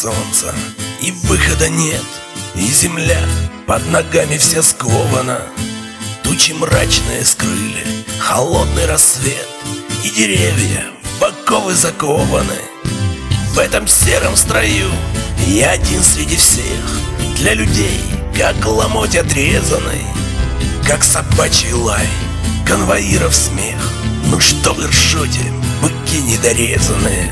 солнца, и выхода нет, и земля под ногами вся скована. Тучи мрачные скрыли холодный рассвет, и деревья в оковы закованы. В этом сером строю я один среди всех, для людей, как ломоть отрезанный, как собачий лай, конвоиров смех. Ну что вы ржете, быки недорезанные?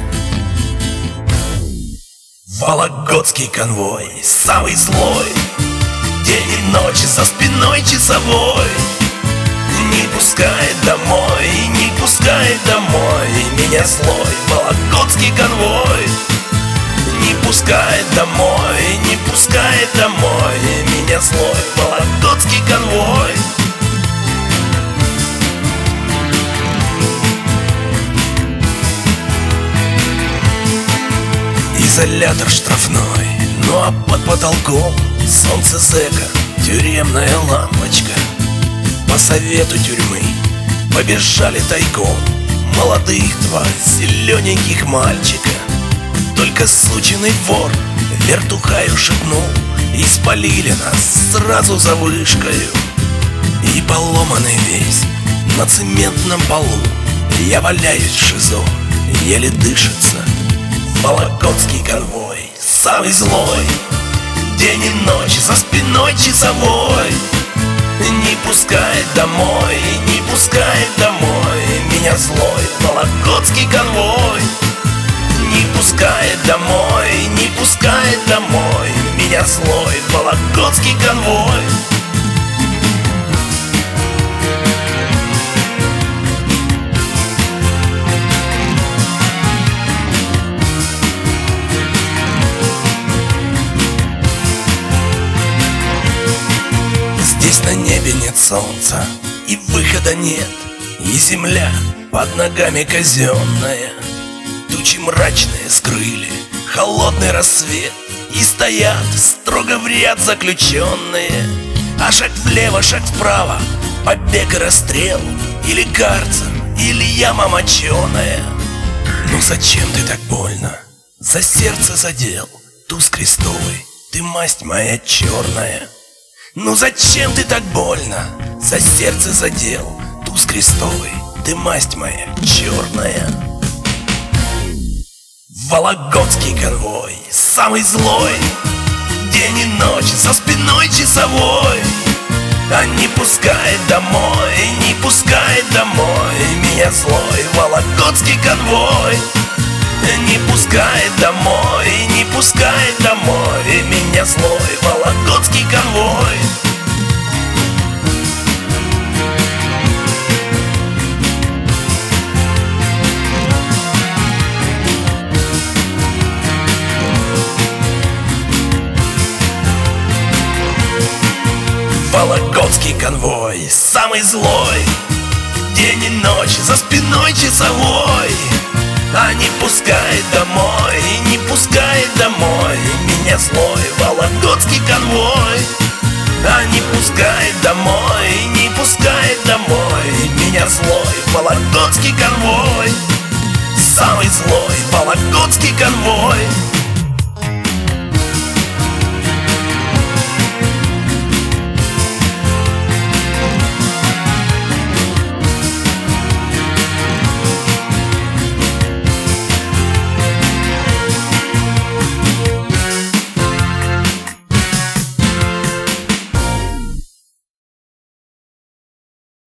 Вологодский конвой, самый злой, день и ночь за спиной часовой. Не пускает домой, не пускает домой меня злой Вологодский конвой. Не пускает домой, не пускает домой меня злой Вологодский конвой. Изолятор штрафной, ну а под потолком солнце зэка, тюремная лампочка. По совету тюрьмы побежали тайком молодых два зелененьких мальчика. Только сученный вор вертухаю шепнул, и спалили нас сразу за вышкою. И поломанный весь на цементном полу я валяюсь в ШИЗО, еле дышится. Вологодский конвой, самый злой, день и ночь за спиной часовой. Не пускает домой, не пускает домой меня злой Вологодский конвой. Не пускает домой, не пускает домой меня злой Вологодский конвой. Здесь на небе нет солнца, и выхода нет, и земля под ногами казенная. Тучи мрачные скрыли холодный рассвет, и стоят строго в ряд заключенные. А шаг влево, шаг вправо, побег и расстрел, или карцер, или яма моченая. Ну зачем ты так больно за сердце задел, туз крестовый, ты масть моя черная? Ну зачем ты так больно за сердце задел, туз крестовый, ты масть моя черная? Вологодский конвой, самый злой, день и ночь за спиной часовой. А не пускает домой, не пускает домой меня злой Вологодский конвой. Не пускает домой, не пускает домой меня злой Вологодский конвой. Вологодский конвой, самый злой, день и ночь за спиной часовой. А не пускает домой, не пускает домой меня злой Вологодский конвой. А не пускает домой, не пускает домой меня злой Вологодский конвой. Самый злой Вологодский конвой.